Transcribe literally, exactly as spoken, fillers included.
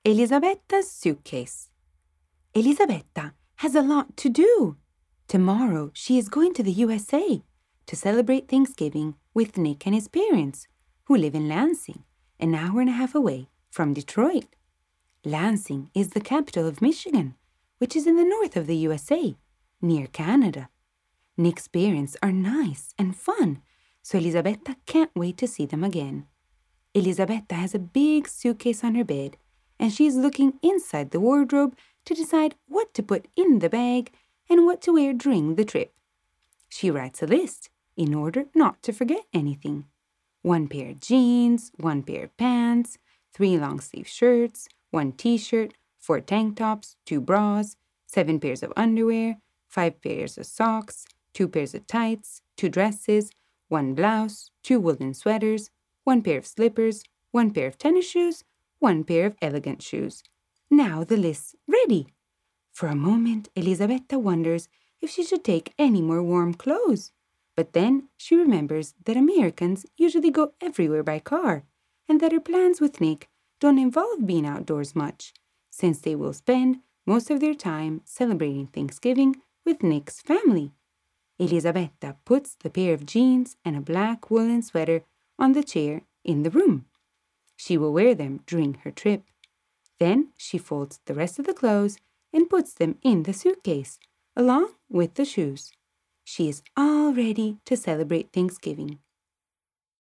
Elisabetta's suitcase. Elisabetta has a lot to do. Tomorrow she is going to the U S A to celebrate Thanksgiving with Nick and his parents, who live in Lansing, an hour and a half away from Detroit. Lansing is the capital of Michigan, which is in the north of the U S A, near Canada. Nick's parents are nice and fun, so Elisabetta can't wait to see them again. Elisabetta has a big suitcase on her bed, and she is looking inside the wardrobe to decide what to put in the bag and what to wear during the trip. She writes a list in order not to forget anything. One pair of jeans, one pair of pants, three long-sleeve shirts, one t-shirt, four tank tops, two bras, seven pairs of underwear, five pairs of socks, two pairs of tights, two dresses, one blouse, two woolen sweaters, one pair of slippers, one pair of tennis shoes, one pair of elegant shoes. Now the list's ready. For a moment, Elisabetta wonders if she should take any more warm clothes. But then she remembers that Americans usually go everywhere by car, and that her plans with Nick don't involve being outdoors much, since they will spend most of their time celebrating Thanksgiving with Nick's family. Elisabetta puts the pair of jeans and a black woolen sweater on the chair in the room. She will wear them during her trip. Then she folds the rest of the clothes and puts them in the suitcase, along with the shoes. She is all ready to celebrate Thanksgiving.